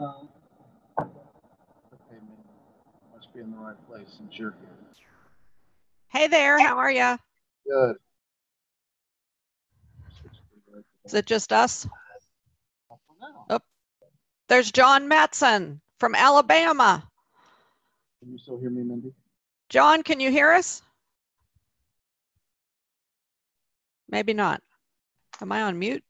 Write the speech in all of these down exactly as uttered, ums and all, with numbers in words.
Okay, Mindy. Must be in the right place since you're here. Hey there, how are you? Good. Is it just us? Oh, there's John Matson from Alabama. Can you still hear me, Mindy? John, can you hear us? Maybe not. Am I on mute?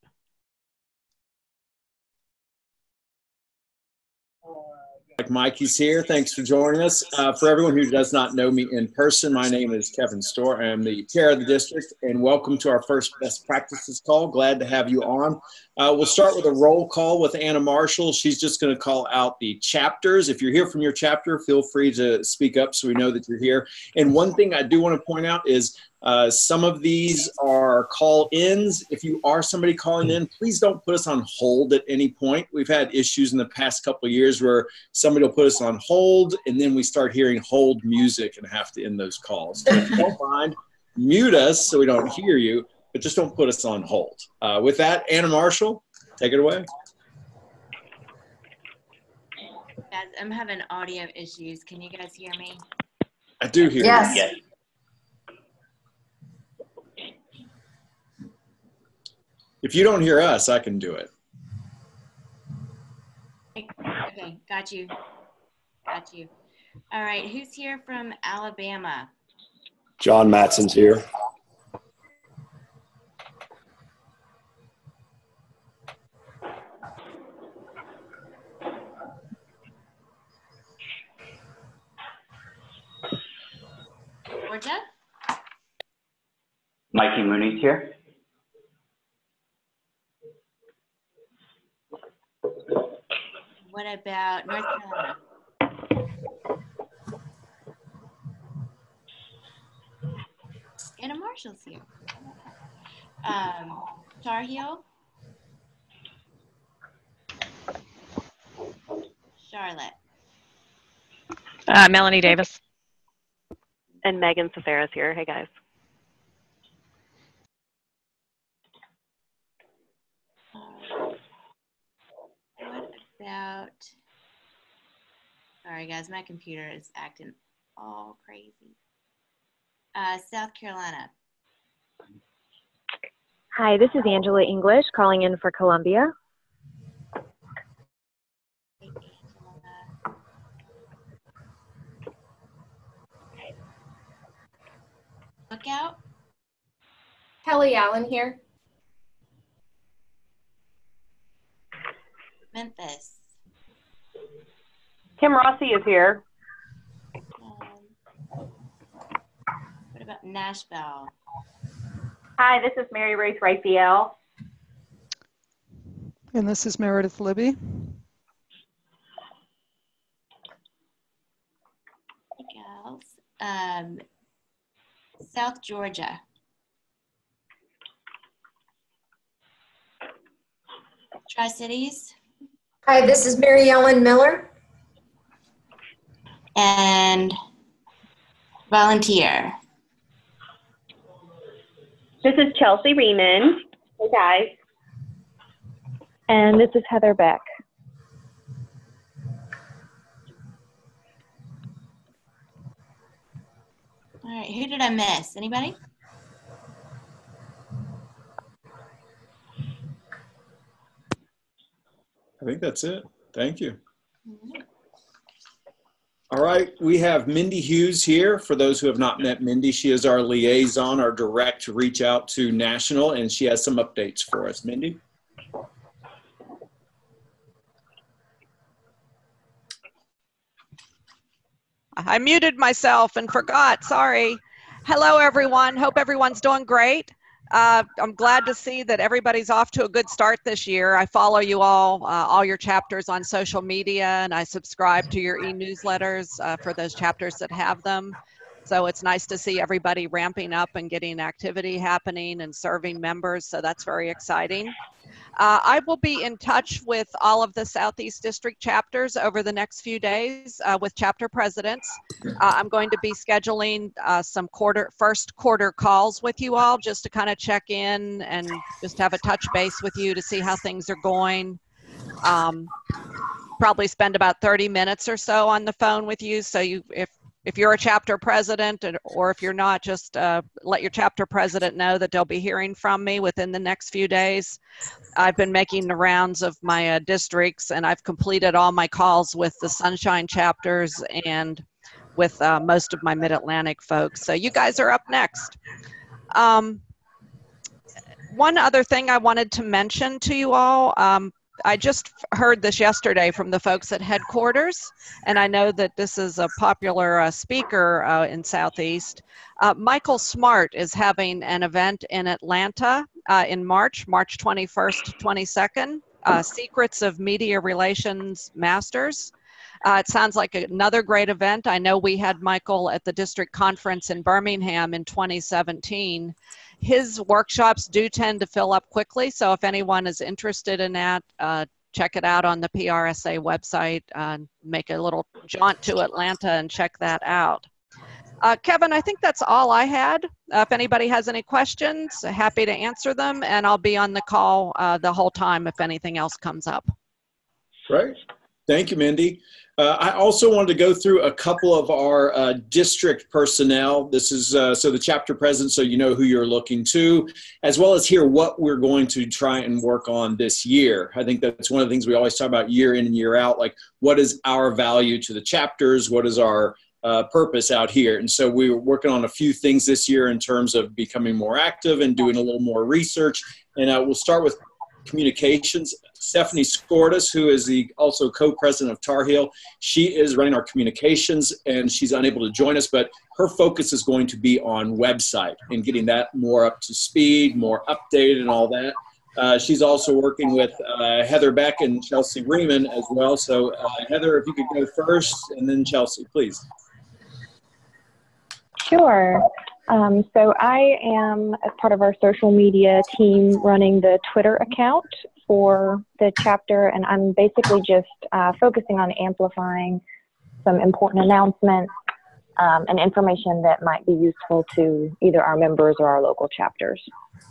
Like Mikey's here. Thanks for joining us. Uh, for everyone who does not know me in person, my name is Kevin Storr. I am the chair of the district, and welcome to our first best practices call. Glad to have you on. Uh, we'll start with a roll call with Anna Marshall. She's just going to call out the chapters. If you're here from your chapter, feel free to speak up so we know that you're here. And one thing I do want to point out is Uh, some of these are call-ins. If you are somebody calling in, please don't put us on hold at any point. We've had issues in the past couple of years where somebody will put us on hold and then we start hearing hold music and have to end those calls. So if you don't mind, mute us so we don't hear you, but just don't put us on hold. Uh, with that, Anna Marshall, take it away. Guys, I'm having audio issues. Can you guys hear me? I do hear yes. you. Yes. If you don't hear us, I can do it. Okay, got you. Got you. All right, who's here from Alabama? John Matson's here. Georgia? Mikey Mooney's here. What about North Carolina? Anna Marshall's here. Um, Tar Heel? Charlotte? Uh, Melanie Davis. And Megan Cefera's here. Hey, guys. What about, sorry guys, my computer is acting all crazy. Uh, South Carolina. Hi, this is Angela English calling in for Columbia. Hey, Angela. Lookout. Kelly Allen here. Memphis. Kim Rossi is here. Um, what about Nashville? Hi, this is Mary Ruth Raphael. And this is Meredith Libby. Else. Um, South Georgia. Tri-Cities. Hi, this is Mary Ellen Miller. And Volunteer. This is Chelsea Riemann. Hey, guys. And this is Heather Beck. All right, who did I miss? Anybody? I think that's it. Thank you. All right, we have Mindy Hughes here. For those who have not met Mindy, she is our liaison, our direct reach out to national, and she has some updates for us. Mindy? I muted myself and forgot, sorry. Hello everyone, hope everyone's doing great. Uh, I'm glad to see that everybody's off to a good start this year. I follow you all, uh, all your chapters on social media, and I subscribe to your e-newsletters uh, for those chapters that have them. So it's nice to see everybody ramping up and getting activity happening and serving members, so that's very exciting. Uh, I will be in touch with all of the Southeast District chapters over the next few days uh, with chapter presidents. Uh, I'm going to be scheduling uh, some quarter, first quarter calls with you all just to kind of check in and just have a touch base with you to see how things are going. Um, probably spend about thirty minutes or so on the phone with you. So you, if if you're a chapter president, or if you're not, just uh, let your chapter president know that they'll be hearing from me within the next few days. I've been making the rounds of my uh, districts, and I've completed all my calls with the Sunshine chapters and with uh, most of my Mid-Atlantic folks. So you guys are up next. Um, one other thing I wanted to mention to you all, um, I just heard this yesterday from the folks at headquarters, and I know that this is a popular uh, speaker uh, in Southeast. Uh, Michael Smart is having an event in Atlanta uh, in March, March twenty-first to twenty-second, uh, Secrets of Media Relations Masters. Uh, it sounds like another great event. I know we had Michael at the district conference in Birmingham in twenty seventeen. His workshops do tend to fill up quickly, so if anyone is interested in that, uh, check it out on the P R S A website. Uh, make a little jaunt to Atlanta and check that out. Uh, Kevin, I think that's all I had. Uh, if anybody has any questions, happy to answer them, and I'll be on the call uh, the whole time if anything else comes up. Great. Thank you, Mindy. Uh, I also wanted to go through a couple of our uh, district personnel. This is uh, so the chapter president, so you know who you're looking to, as well as hear what we're going to try and work on this year. I think that's one of the things we always talk about year in and year out, like what is our value to the chapters? What is our uh, purpose out here? And so we were working on a few things this year in terms of becoming more active and doing a little more research. And uh, we'll start with communications. Stephanie Skordas, who is the also co-president of Tar Heel, she is running our communications, and she's unable to join us, but her focus is going to be on website and getting that more up to speed, more updated and all that. Uh, she's also working with uh, Heather Beck and Chelsea Riemann as well. So uh, Heather, if you could go first, and then Chelsea, please. Sure. Um, so I am, as part of our social media team, running the Twitter account for the chapter, and I'm basically just uh, focusing on amplifying some important announcements um, and information that might be useful to either our members or our local chapters.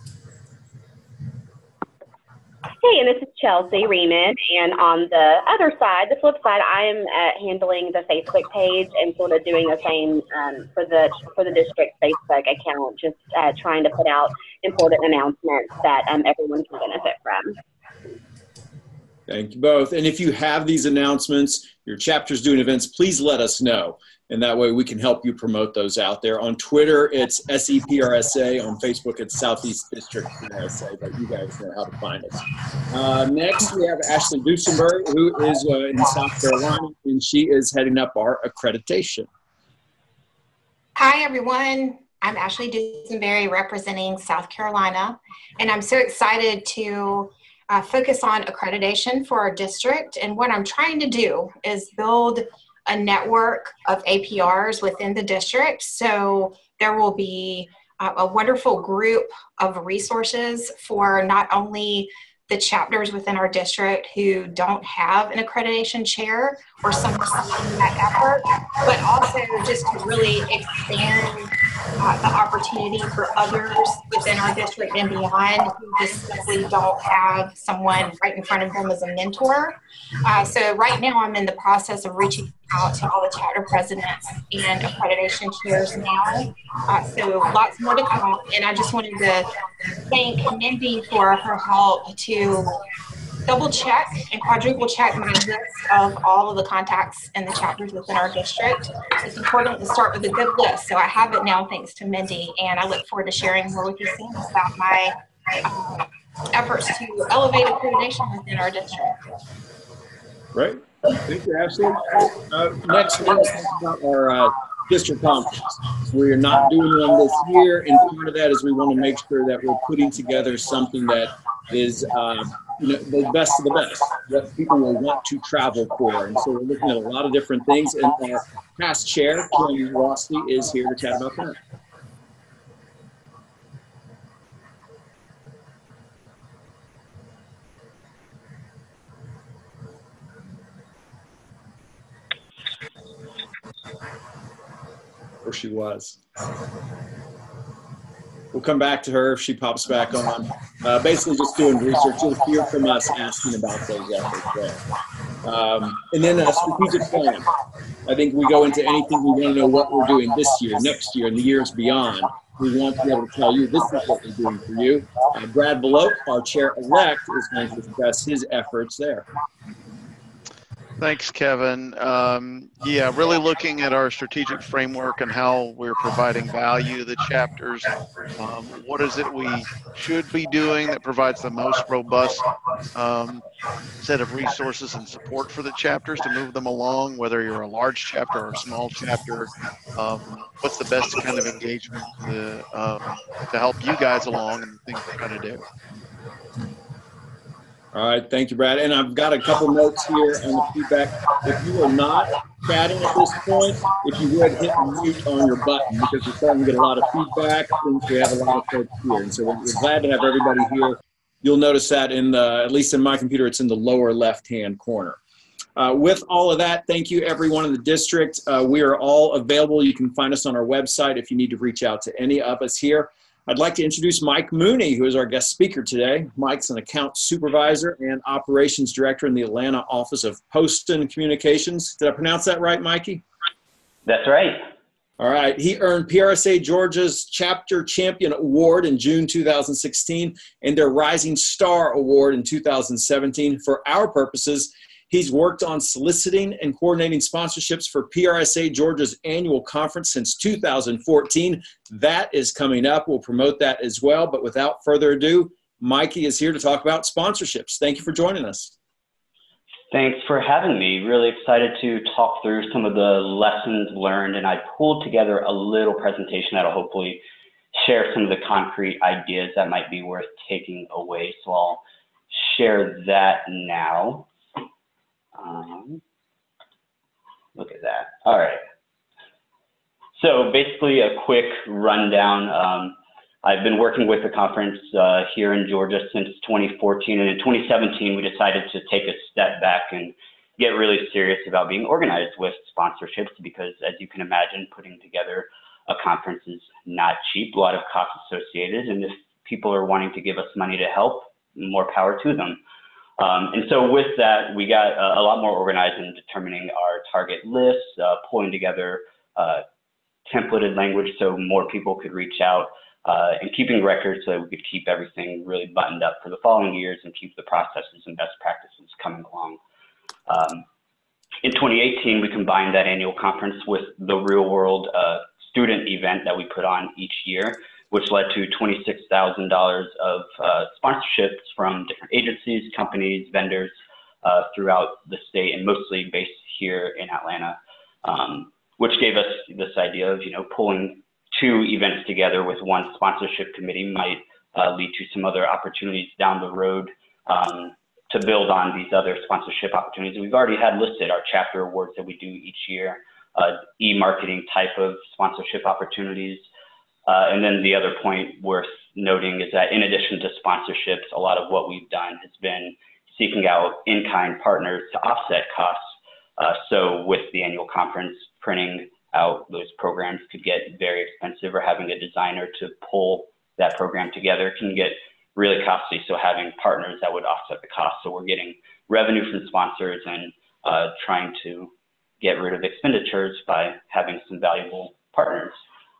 Hey, and this is Chelsea Riemann, and on the other side, the flip side, I am uh, handling the Facebook page and sort of doing the same um, for the for the district Facebook account, just uh, trying to put out important announcements that um, everyone can benefit from. Thank you both. And if you have these announcements, your chapter's doing events, please let us know. And that way we can help you promote those out there. On Twitter, it's S E P R S A. On Facebook, it's Southeast District P R S A, but you guys know how to find us. Uh, next, we have Ashley Dusenberg, who is uh, in South Carolina, and she is heading up our accreditation. Hi, everyone. I'm Ashley Dusenberry, representing South Carolina, and I'm so excited to uh, focus on accreditation for our district. And what I'm trying to do is build a network of A P Rs within the district. So there will be a, a wonderful group of resources for not only the chapters within our district who don't have an accreditation chair or someone in that effort, but also just to really expand uh, the opportunity for others within our district and beyond who just simply don't have someone right in front of them as a mentor. Uh, so right now I'm in the process of reaching out to all the chapter presidents and accreditation chairs now. Uh, so lots more to come. And I just wanted to thank Mindy for her help to double check and quadruple check my list of all of the contacts and the chapters within our district. It's important to start with a good list. So I have it now thanks to Mindy, and I look forward to sharing more with you soon about my uh, efforts to elevate accreditation within our district. Right. Thank you, Ashley. Uh, next, we're going to talk about our uh, district conference. We're not doing one this year, and part of that is we want to make sure that we're putting together something that is uh, you know, the best of the best, that people will want to travel for. And so we're looking at a lot of different things, and our past chair, Kelly Rossi, is here to chat about that. Where she was. We'll come back to her if she pops back on. Uh, basically just doing research. You'll hear from us asking about those efforts there. Um, and then a strategic plan. I think we go into anything, we want to know what we're doing this year, next year, and the years beyond. We want to be able to tell you this is what we're doing for you. Uh, Brad Belote, our chair-elect, is going to discuss his efforts there. Thanks, Kevin. Um, yeah, really looking at our strategic framework and how we're providing value to the chapters. Um, what is it we should be doing that provides the most robust um, set of resources and support for the chapters to move them along, whether you're a large chapter or a small chapter? Um, what's the best kind of engagement to, um, to help you guys along and the things you're trying to do? All right, thank you, Brad. And I've got a couple notes here on the feedback. If you are not chatting at this point, if you would hit mute on your button, because we're starting to get a lot of feedback since we have a lot of folks here. And so we're glad to have everybody here. You'll notice that in the, at least in my computer, it's in the lower left-hand corner. Uh, with all of that, thank you everyone in the district. Uh, we are all available. You can find us on our website if you need to reach out to any of us here. I'd like to introduce Mike Mooney, who is our guest speaker today. Mike's an account supervisor and operations director in the Atlanta office of Poston Communications. Did I pronounce that right, Mikey? That's right. All right. He earned P R S A Georgia's Chapter Champion Award in June two thousand sixteen and their Rising Star Award in two thousand seventeen. For our purposes, he's worked on soliciting and coordinating sponsorships for P R S A Georgia's annual conference since two thousand fourteen. That is coming up. We'll promote that as well. But without further ado, Mikey is here to talk about sponsorships. Thank you for joining us. Thanks for having me. Really excited to talk through some of the lessons learned. And I pulled together a little presentation that'll hopefully share some of the concrete ideas that might be worth taking away. So I'll share that now. Um, look at that. All right. So basically a quick rundown. Um, I've been working with the conference uh, here in Georgia since twenty fourteen, and in twenty seventeen we decided to take a step back and get really serious about being organized with sponsorships, because as you can imagine, putting together a conference is not cheap, a lot of costs associated, and if people are wanting to give us money to help, more power to them. Um, and so with that, we got uh, a lot more organized in determining our target lists, uh, pulling together uh, templated language so more people could reach out, uh, and keeping records so that we could keep everything really buttoned up for the following years and keep the processes and best practices coming along. Um, in twenty eighteen, we combined that annual conference with the real world uh, student event that we put on each year, which led to twenty-six thousand dollars of uh, sponsorships from different agencies, companies, vendors uh, throughout the state, and mostly based here in Atlanta, um, which gave us this idea of, you know, pulling two events together with one sponsorship committee might uh, lead to some other opportunities down the road um, to build on these other sponsorship opportunities. We've already had listed our chapter awards that we do each year, uh, e-marketing type of sponsorship opportunities. Uh, and then the other point worth noting is that in addition to sponsorships, a lot of what we've done has been seeking out in-kind partners to offset costs. Uh, so with the annual conference, printing out those programs could get very expensive, or having a designer to pull that program together can get really costly. So having partners that would offset the cost. So we're getting revenue from sponsors and uh, trying to get rid of expenditures by having some valuable partners.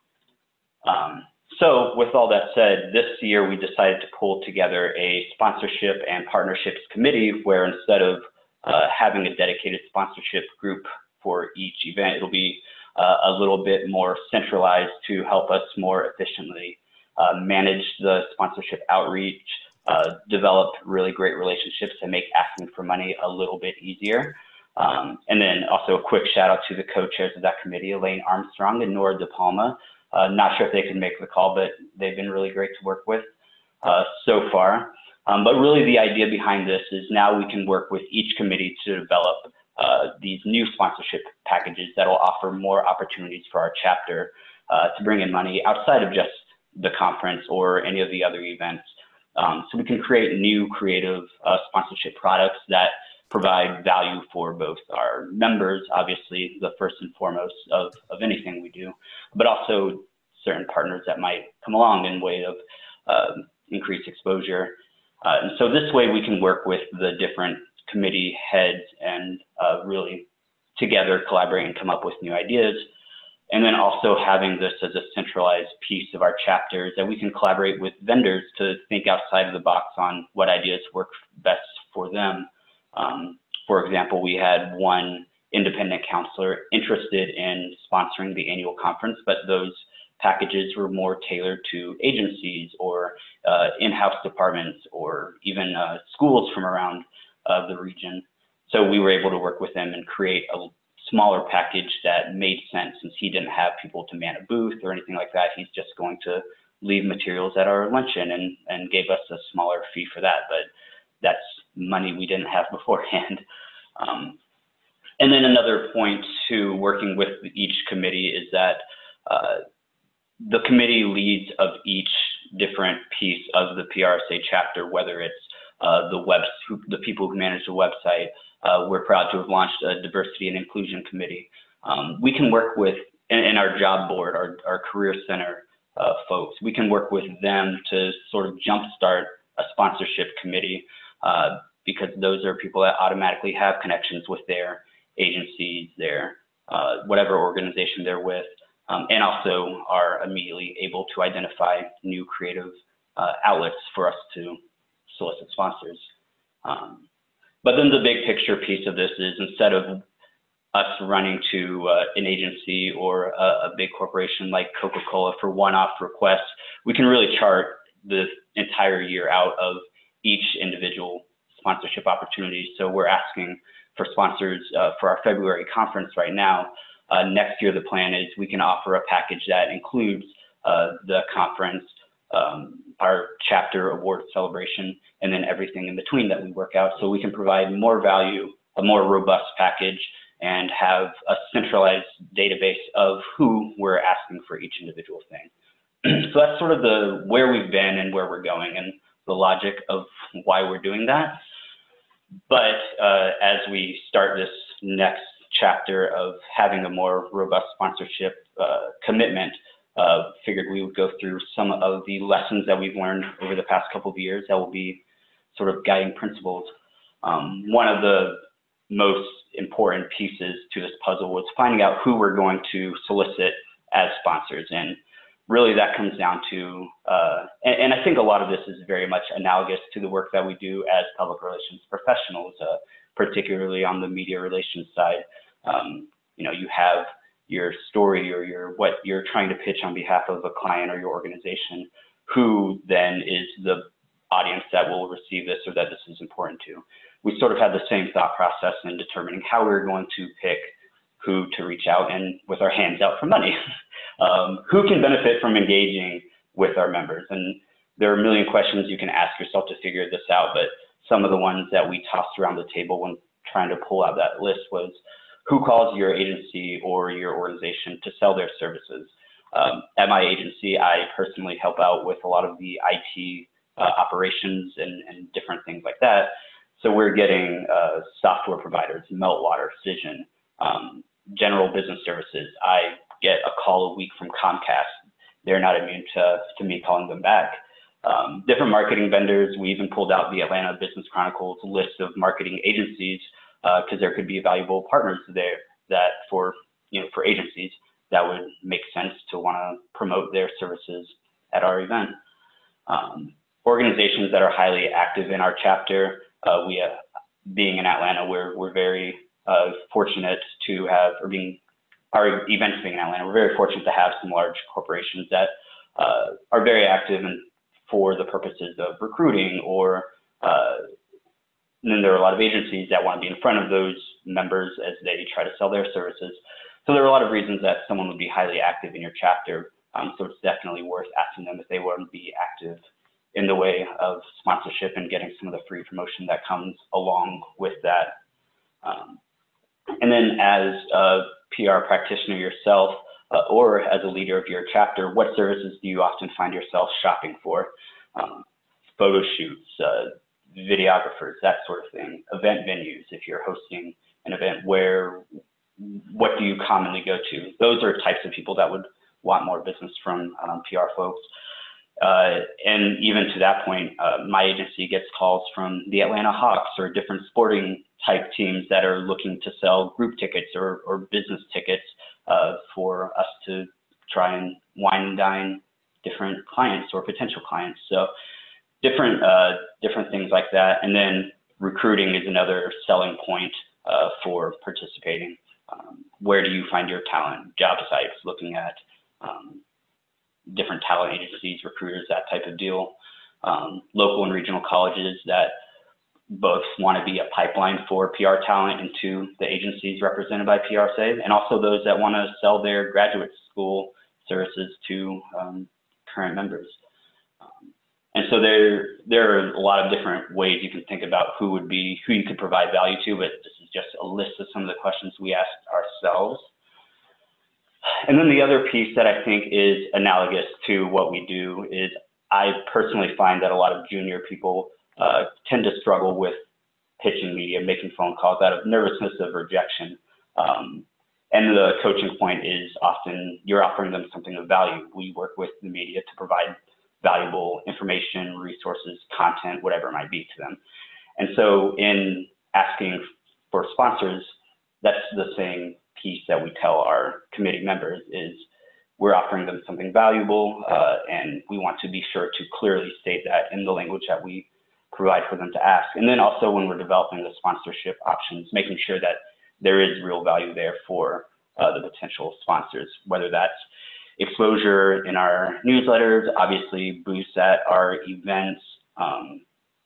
Um, so with all that said, this year we decided to pull together a sponsorship and partnerships committee, where instead of uh, having a dedicated sponsorship group for each event, it'll be uh, a little bit more centralized to help us more efficiently uh, manage the sponsorship outreach, uh, develop really great relationships, and make asking for money a little bit easier. Um, and then also a quick shout out to the co-chairs of that committee, Elaine Armstrong and Nora De Palma. Uh, not sure if they can make the call, but they've been really great to work with uh, so far. Um, but really the idea behind this is now we can work with each committee to develop uh, these new sponsorship packages that will offer more opportunities for our chapter uh, to bring in money outside of just the conference or any of the other events. Um, so we can create new creative uh, sponsorship products that provide value for both our members, obviously the first and foremost of, of anything we do, but also certain partners that might come along in way of uh, increased exposure. Uh, and so this way we can work with the different committee heads and uh, really together collaborate and come up with new ideas. And then also having this as a centralized piece of our chapters that we can collaborate with vendors to think outside of the box on what ideas work best for them. Um, for example, we had one independent counselor interested in sponsoring the annual conference, but those packages were more tailored to agencies or uh, in-house departments or even uh, schools from around uh, the region. So we were able to work with them and create a smaller package that made sense, since he didn't have people to man a booth or anything like that. He's just going to leave materials at our luncheon and, and gave us a smaller fee for that, but that's money we didn't have beforehand. Um, and then another point to working with each committee is that uh, the committee leads of each different piece of the P R S A chapter, whether it's uh, the web, the people who manage the website. Uh, we're proud to have launched a diversity and inclusion committee. Um, we can work with, in, in our job board, our, our career center uh, folks, we can work with them to sort of jumpstart a sponsorship committee uh, because those are people that automatically have connections with their agencies, their uh, whatever organization they're with, um, and also are immediately able to identify new creative uh, outlets for us to solicit sponsors. Um, But then the big picture piece of this is, instead of us running to uh, an agency or a, a big corporation like Coca-Cola for one-off requests, we can really chart the entire year out of each individual sponsorship opportunity. So we're asking for sponsors uh, for our February conference right now. Uh, next year, the plan is we can offer a package that includes uh, the conference, um, our chapter award celebration, and then everything in between that we work out, so we can provide more value, a more robust package, and have a centralized database of who we're asking for each individual thing. So that's sort of the where we've been and where we're going and the logic of why we're doing that. But uh, as we start this next chapter of having a more robust sponsorship uh, commitment, Uh, figured we would go through some of the lessons that we've learned over the past couple of years that will be sort of guiding principles. Um, one of the most important pieces to this puzzle was finding out who we're going to solicit as sponsors. And really that comes down to, uh, and, and I think a lot of this is very much analogous to the work that we do as public relations professionals, uh, particularly on the media relations side. Um, you know, you have your story or your what you're trying to pitch on behalf of a client or your organization, who then is the audience that will receive this or that this is important to. We sort of had the same thought process in determining how we're going to pick who to reach out and with our hands out for money. um, who can benefit from engaging with our members? And there are a million questions you can ask yourself to figure this out, but some of the ones that we tossed around the table when trying to pull out that list was, who calls your agency or your organization to sell their services? Um, at my agency, I personally help out with a lot of the I T uh, operations and, and different things like that. So we're getting uh, software providers, Meltwater, Cision, um, general business services. I get a call a week from Comcast. They're not immune to, to me calling them back. Um, different marketing vendors. We even pulled out the Atlanta Business Chronicle's list of marketing agencies, because uh, there could be valuable partners there that for, you know, for agencies that would make sense to want to promote their services at our event. Um, organizations that are highly active in our chapter, uh, we, uh, being in Atlanta, we're, we're very uh, fortunate to have, or being, our events being in Atlanta, we're very fortunate to have some large corporations that uh, are very active in, for the purposes of recruiting or uh, And then there are a lot of agencies that want to be in front of those members as they try to sell their services. So there are a lot of reasons that someone would be highly active in your chapter. Um, so it's definitely worth asking them if they want to be active in the way of sponsorship and getting some of the free promotion that comes along with that. Um, and then as a P R practitioner yourself, uh, or as a leader of your chapter, what services do you often find yourself shopping for? Um, photo shoots, uh, videographers, that sort of thing, event venues. If you're hosting an event, where, what do you commonly go to? Those are types of people that would want more business from um, P R folks. Uh, and even to that point, uh, my agency gets calls from the Atlanta Hawks or different sporting type teams that are looking to sell group tickets or, or business tickets uh, for us to try and wine and dine different clients or potential clients. So different, uh, different things like that. And then recruiting is another selling point uh, for participating. Um, where do you find your talent? Job sites, looking at um, different talent agencies, recruiters, that type of deal. Um, local and regional colleges that both want to be a pipeline for P R talent into the agencies represented by P R Save, and also those that want to sell their graduate school services to um, current members. Um, and so there, there are a lot of different ways you can think about who would be, who you could provide value to, but this is just a list of some of the questions we asked ourselves. And then the other piece that I think is analogous to what we do is I personally find that a lot of junior people uh, tend to struggle with pitching media, making phone calls out of nervousness of rejection. Um, and the coaching point is often you're offering them something of value. We work with the media to provide valuable information, resources, content, whatever it might be to them. And so in asking for sponsors, that's the same piece that we tell our committee members is we're offering them something valuable, uh, and we want to be sure to clearly state that in the language that we provide for them to ask. And then also when we're developing the sponsorship options, making sure that there is real value there for uh, the potential sponsors, whether that's exposure in our newsletters, obviously boosts at our events. Um,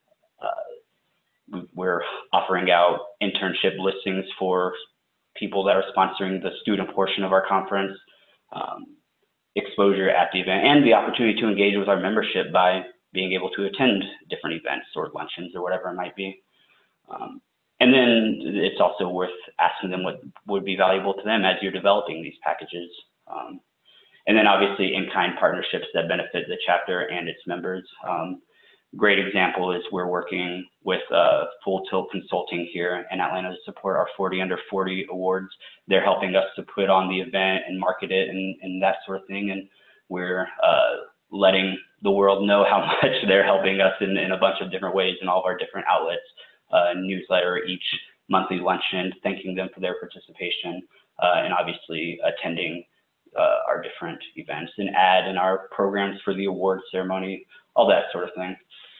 uh, we're offering out internship listings for people that are sponsoring the student portion of our conference, um, exposure at the event, and the opportunity to engage with our membership by being able to attend different events or luncheons or whatever it might be. Um, and then it's also worth asking them what would be valuable to them as you're developing these packages. Um, and then obviously in-kind partnerships that benefit the chapter and its members. Um, Great example is we're working with uh, Full Tilt Consulting here in Atlanta to support our forty under forty awards. They're helping us to put on the event and market it and, and that sort of thing. And we're uh, letting the world know how much they're helping us in, in a bunch of different ways in all of our different outlets. Uh, newsletter, each monthly luncheon, thanking them for their participation, uh, and obviously attending uh, our different events, and ad in our programs for the award ceremony, all that sort of thing.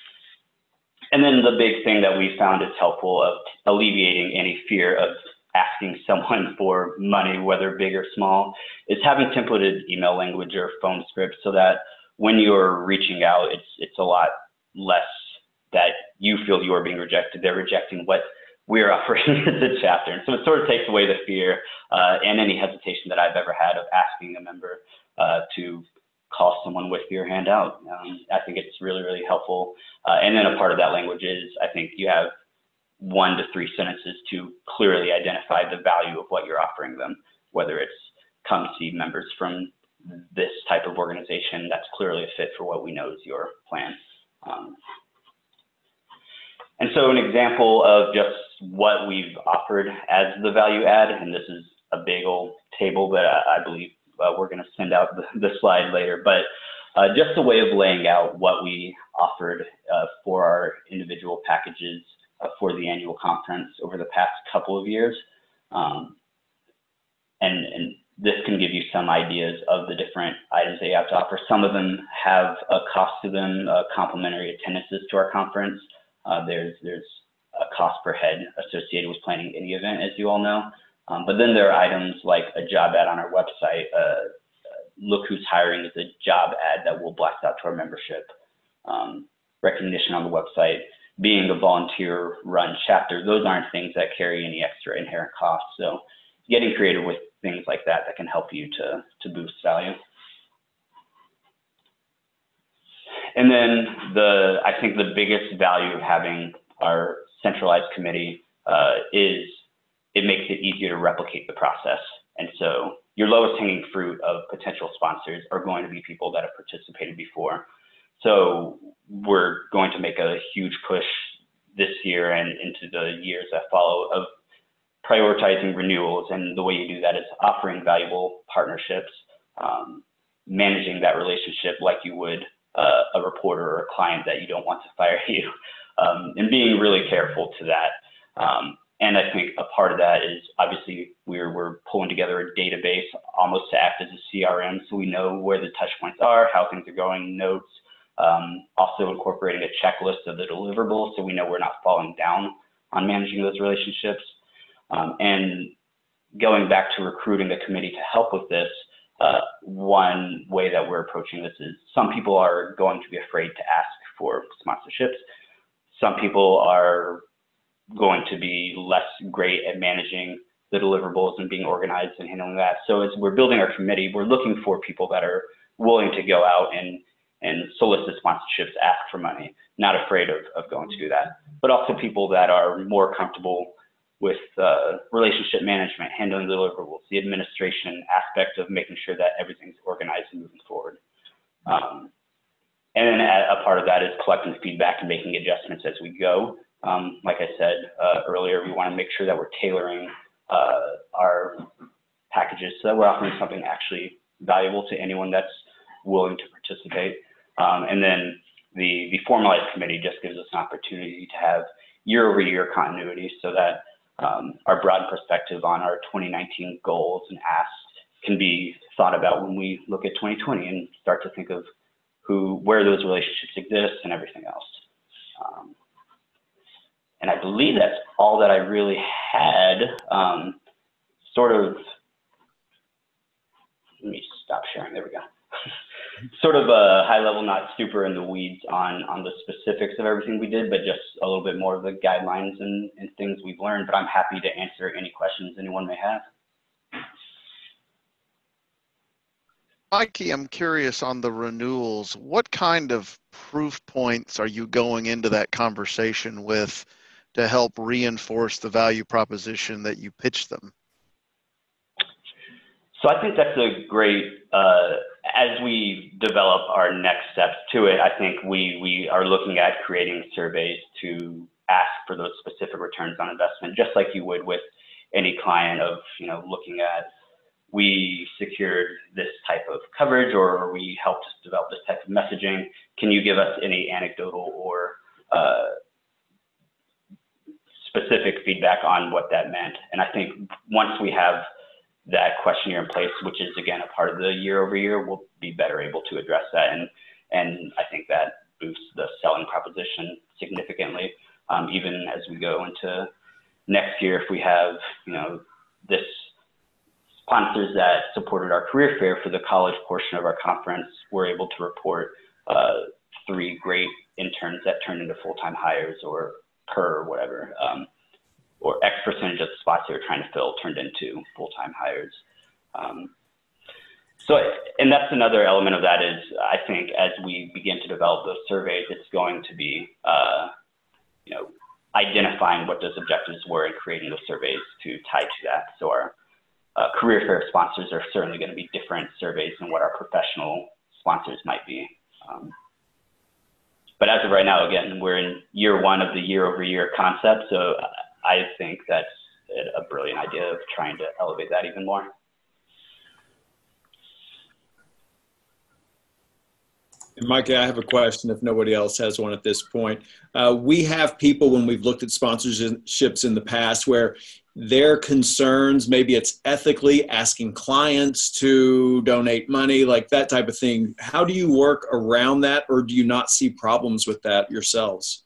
And then the big thing that we found is helpful of alleviating any fear of asking someone for money, whether big or small, is having templated email language or phone scripts so that when you're reaching out, it's, it's a lot less that you feel you are being rejected. They're rejecting what we're offering as a chapter. And so it sort of takes away the fear uh, and any hesitation that I've ever had of asking a member uh, to call someone with your hand out. Um, I think it's really, really helpful. Uh, and then a part of that language is, I think you have one to three sentences to clearly identify the value of what you're offering them, whether it's come see members from this type of organization that's clearly a fit for what we know is your plan. Um, and so an example of just what we've offered as the value add, and this is a big old table, but I, I believe Uh, we're going to send out the, the slide later, but uh, just a way of laying out what we offered uh, for our individual packages uh, for the annual conference over the past couple of years. Um, and, and this can give you some ideas of the different items that you have to offer. Some of them have a cost to them, uh, complimentary attendances to our conference. Uh, there's, there's a cost per head associated with planning any event, as you all know. Um, but then there are items like a job ad on our website. Uh, Look Who's Hiring is a job ad that we'll blast out to our membership. Um, recognition on the website, being a volunteer run chapter, those aren't things that carry any extra inherent costs. So getting creative with things like that that can help you to, to boost value. And then the, I think the biggest value of having our centralized committee uh, is it makes it easier to replicate the process. And so your lowest hanging fruit of potential sponsors are going to be people that have participated before. So we're going to make a huge push this year and into the years that follow of prioritizing renewals. And the way you do that is offering valuable partnerships, um, managing that relationship like you would uh, a reporter or a client that you don't want to fire you, um, and being really careful to that. Um, and I think a part of that is obviously we're, we're pulling together a database almost to act as a C R M, so we know where the touch points are, how things are going, notes, um, also incorporating a checklist of the deliverables so we know we're not falling down on managing those relationships. Um, and going back to recruiting a committee to help with this, uh, one way that we're approaching this is some people are going to be afraid to ask for sponsorships. Some people are going to be less great at managing the deliverables and being organized and handling that. So as we're building our committee, we're looking for people that are willing to go out and, and solicit sponsorships, ask for money, not afraid of, of going to do that, but also people that are more comfortable with uh, relationship management, handling the deliverables, the administration aspect of making sure that everything's organized and moving forward. Um, and then a, a part of that is collecting feedback and making adjustments as we go. Um, like I said uh, earlier, we want to make sure that we're tailoring uh, our packages so that we're offering something actually valuable to anyone that's willing to participate. Um, and then the, the formalized committee just gives us an opportunity to have year over year continuity so that um, our broad perspective on our twenty nineteen goals and asks can be thought about when we look at twenty twenty and start to think of who, where those relationships exist and everything else. Um, And I believe that's all that I really had. Um, sort of, let me stop sharing, there we go. Sort of a high level, not super in the weeds on, on the specifics of everything we did, but just a little bit more of the guidelines and, and things we've learned. But I'm happy to answer any questions anyone may have. Mikey, I'm curious on the renewals. What kind of proof points are you going into that conversation with to help reinforce the value proposition that you pitch them? So I think that's a great, uh, as we develop our next steps to it, I think we, we are looking at creating surveys to ask for those specific returns on investment, just like you would with any client of, you know, looking at, we secured this type of coverage or we helped develop this type of messaging. Can you give us any anecdotal or uh, specific feedback on what that meant? And I think once we have that questionnaire in place, which is again a part of the year over year, we'll be better able to address that. And, and I think that boosts the selling proposition significantly, um, even as we go into next year. If we have, you know, this sponsors that supported our career fair for the college portion of our conference, we're able to report uh, three great interns that turned into full-time hires or per whatever, um, or X percentage of the spots they were trying to fill turned into full-time hires. Um, so, and that's another element of that is, I think, as we begin to develop those surveys, it's going to be, uh, you know, identifying what those objectives were and creating those surveys to tie to that. So our uh, career fair sponsors are certainly going to be different surveys than what our professional sponsors might be. Um, But as of right now, again, we're in year one of the year over year concept. So I think that's a brilliant idea of trying to elevate that even more. And Mike, I have a question if nobody else has one at this point. Uh, we have people when we've looked at sponsorships in the past where their concerns, maybe it's ethically asking clients to donate money, like that type of thing. How do you work around that, or do you not see problems with that yourselves?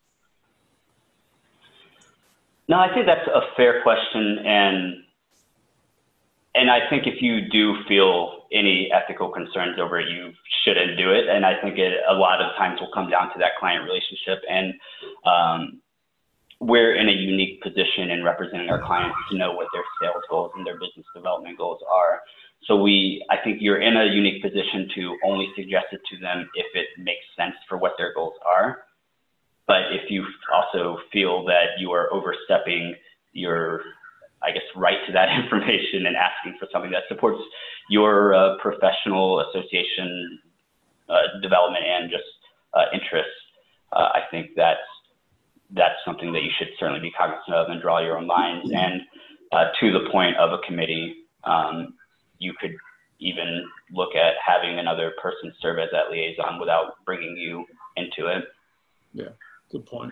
No, I think that's a fair question. And, and I think if you do feel any ethical concerns over it, you shouldn't do it. And I think it a lot of times will come down to that client relationship. And um, we're in a unique position in representing our clients to know what their sales goals and their business development goals are. So we, I think you're in a unique position to only suggest it to them if it makes sense for what their goals are. But if you also feel that you are overstepping your, I guess, right to that information and asking for something that supports your uh, professional association uh, development and just uh, interests, uh, I think that's, that's something that you should certainly be cognizant of and draw your own lines. And uh, to the point of a committee, um, you could even look at having another person serve as that liaison without bringing you into it. Yeah, good point.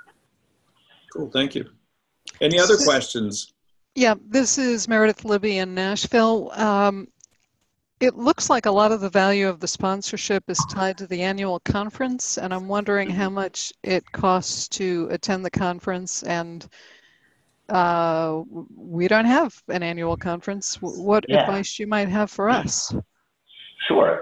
Cool, thank you. Any other questions? Yeah, this is Meredith Libby in Nashville. Um, it looks like a lot of the value of the sponsorship is tied to the annual conference, and I'm wondering how much it costs to attend the conference. And uh, we don't have an annual conference. What Yeah. advice you might have for us? Sure.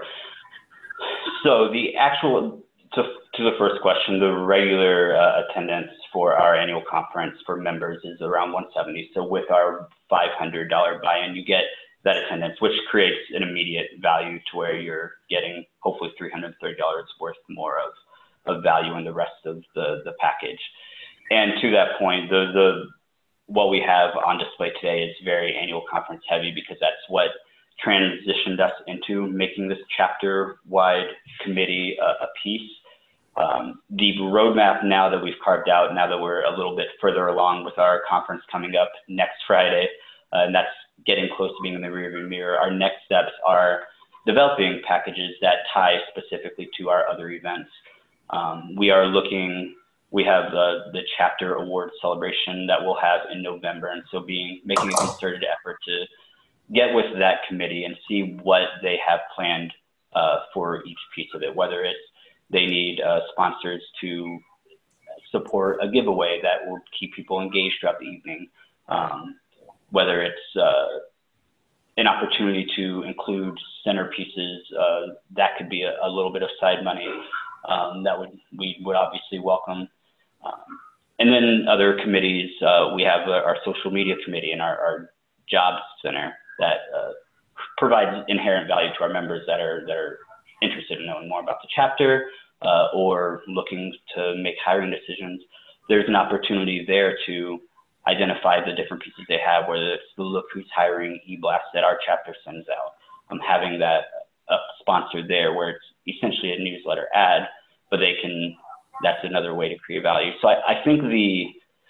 So the actual, to, to the first question, the regular uh, attendance for our annual conference for members is around one hundred seventy dollars. So with our five hundred dollars buy-in, you get that attendance, which creates an immediate value to where you're getting hopefully three hundred thirty dollars worth more of, of value in the rest of the, the package. And to that point, the, the what we have on display today is very annual conference heavy, because that's what transitioned us into making this chapter-wide committee uh, a piece. Um, the roadmap now that we've carved out, now that we're a little bit further along with our conference coming up next Friday, uh, and that's getting close to being in the rearview mirror, our next steps are developing packages that tie specifically to our other events. Um, we are looking, we have the, the chapter award celebration that we'll have in November, and so being making a concerted effort to get with that committee and see what they have planned uh, for each piece of it, whether it's they need uh, sponsors to support a giveaway that will keep people engaged throughout the evening, um, whether it's uh, an opportunity to include centerpieces, uh, that could be a, a little bit of side money um, that would we would obviously welcome. Um, and then other committees, uh, we have our social media committee and our, our jobs center that uh, provides inherent value to our members that are that are interested in knowing more about the chapter uh, or looking to make hiring decisions. There's an opportunity there to identify the different pieces they have, whether it's the Look Who's Hiring e-blast that our chapter sends out. Um, having that uh, sponsored there where it's essentially a newsletter ad, but they can, that's another way to create value. So I, I think the,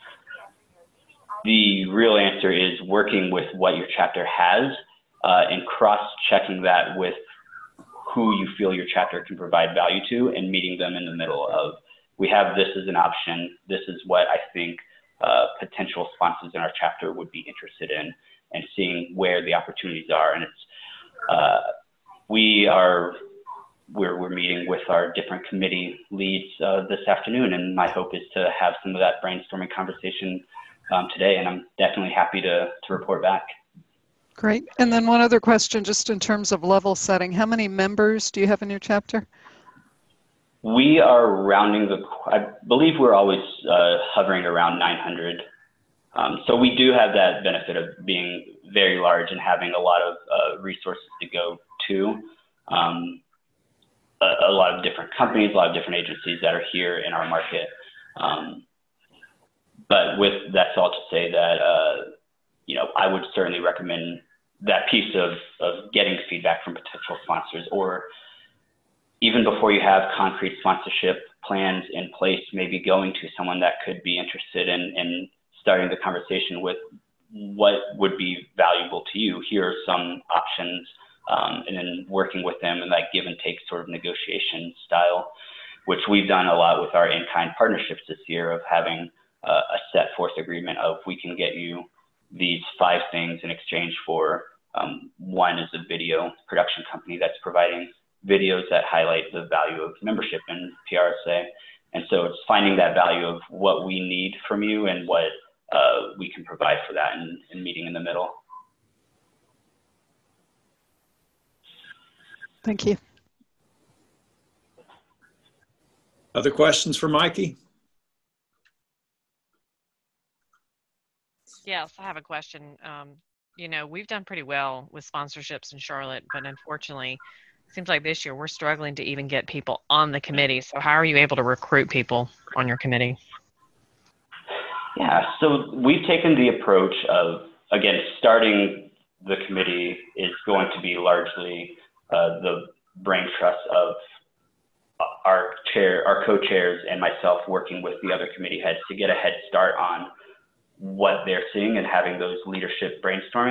the real answer is working with what your chapter has uh, and cross-checking that with who you feel your chapter can provide value to and meeting them in the middle of, we have this as an option, this is what I think uh, potential sponsors in our chapter would be interested in, and seeing where the opportunities are. And it's, uh, we are, we're, we're meeting with our different committee leads uh, this afternoon, and my hope is to have some of that brainstorming conversation um, today, and I'm definitely happy to, to report back. Great. And then one other question, just in terms of level setting, how many members do you have in your chapter? We are rounding the, I believe we're always uh, hovering around nine hundred. Um, so we do have that benefit of being very large and having a lot of uh, resources to go to. Um, a, a lot of different companies, a lot of different agencies that are here in our market. Um, but with, that's all to say that, uh, you know, I would certainly recommend that piece of, of getting feedback from potential sponsors, or even before you have concrete sponsorship plans in place, maybe going to someone that could be interested in, in starting the conversation with what would be valuable to you. Here are some options, um, and then working with them in that give and take sort of negotiation style, which we've done a lot with our in-kind partnerships this year, of having uh, a set forth agreement of, we can get you these five things in exchange for, um, one is a video production company that's providing videos that highlight the value of membership in P R S A. And so it's finding that value of what we need from you and what uh, we can provide for that, and, and meeting in the middle. Thank you. Other questions for Mikey? Yes, I have a question. Um, you know, we've done pretty well with sponsorships in Charlotte, but unfortunately, it seems like this year we're struggling to even get people on the committee. So how are you able to recruit people on your committee? Yeah, so we've taken the approach of, again, starting the committee is going to be largely uh, the brain trust of our chair, our co-chairs, and myself working with the other committee heads to get a head start on what they're seeing and having those leadership brainstorming.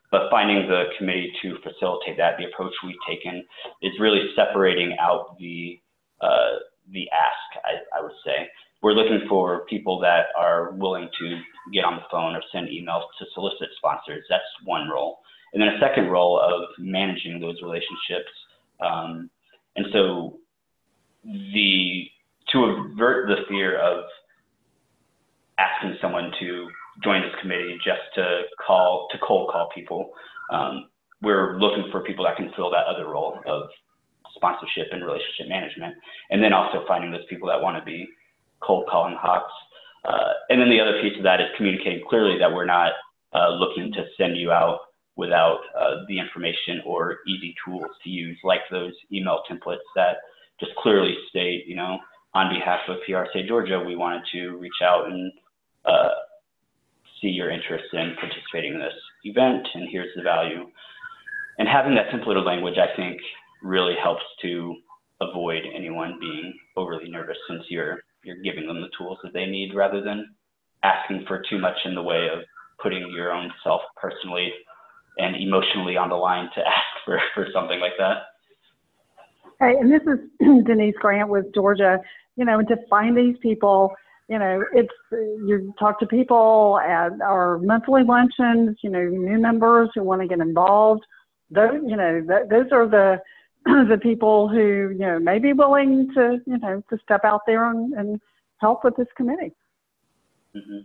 but finding the committee to facilitate that, the approach we've taken is really separating out the uh, the ask, I, I would say. We're looking for people that are willing to get on the phone or send emails to solicit sponsors. That's one role. And then a second role of managing those relationships. Um, and so the to avert the fear of asking someone to join this committee just to call, to cold call people, um, we're looking for people that can fill that other role of sponsorship and relationship management. And then also finding those people that want to be cold calling hops. Uh, and then the other piece of that is communicating clearly that we're not uh, looking to send you out without uh, the information or easy tools to use, like those email templates that just clearly state, you know, on behalf of P R S A Georgia, we wanted to reach out and uh, see your interest in participating in this event, and here's the value. And having that simpler language, I think, really helps to avoid anyone being overly nervous, since you're you're giving them the tools that they need rather than asking for too much in the way of putting your own self personally and emotionally on the line to ask for, for something like that. Hey, and this is Denise Grant with Georgia. You know, to find these people, you know, it's, you talk to people at our monthly luncheons, you know, new members who want to get involved. Those, you know, th those are the the people who, you know, may be willing to, you know, to step out there and, and help with this committee. Mm-hmm.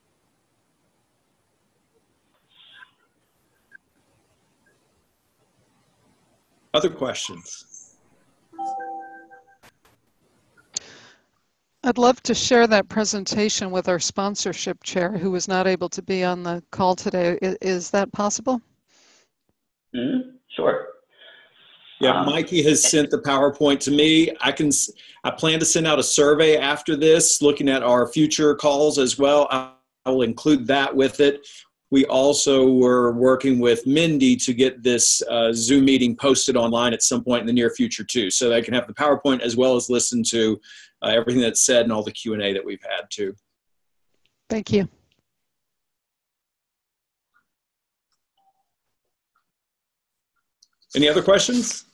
Other questions? I'd love to share that presentation with our sponsorship chair, who was not able to be on the call today. Is, is that possible? Mm-hmm. Sure. Yeah, Um, Mikey has sent the PowerPoint to me. I can, I plan to send out a survey after this, looking at our future calls as well. I, I will include that with it. We also were working with Mindy to get this uh, Zoom meeting posted online at some point in the near future too, so they can have the PowerPoint as well as listen to uh, everything that's said and all the Q and A that we've had too. Thank you. Any other questions?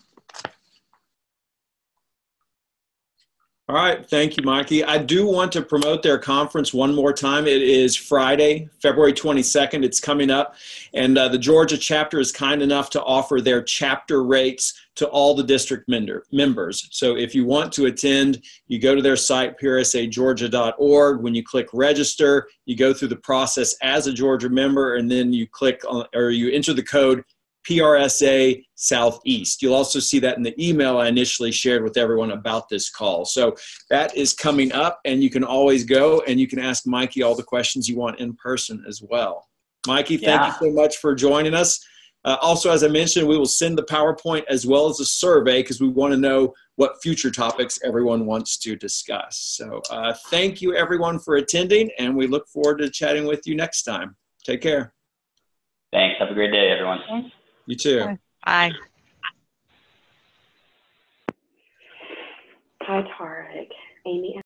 All right, thank you, Mikey. I do want to promote their conference one more time. It is Friday, February twenty-second. It's coming up, and uh, the Georgia chapter is kind enough to offer their chapter rates to all the district member, members. So if you want to attend, you go to their site, P R S A Georgia dot org. When you click register, you go through the process as a Georgia member, and then you click on, or you enter the code P R S A Southeast. You'll also see that in the email I initially shared with everyone about this call. So that is coming up, and you can always go and you can ask Mikey all the questions you want in person as well. Mikey, thank Yeah. you so much for joining us. Uh, also, as I mentioned, we will send the PowerPoint as well as a survey, because we want to know what future topics everyone wants to discuss. So uh, thank you everyone for attending, and we look forward to chatting with you next time. Take care. Thanks. Have a great day, everyone. You too. Bye. Bye. Hi, Tarek. Amy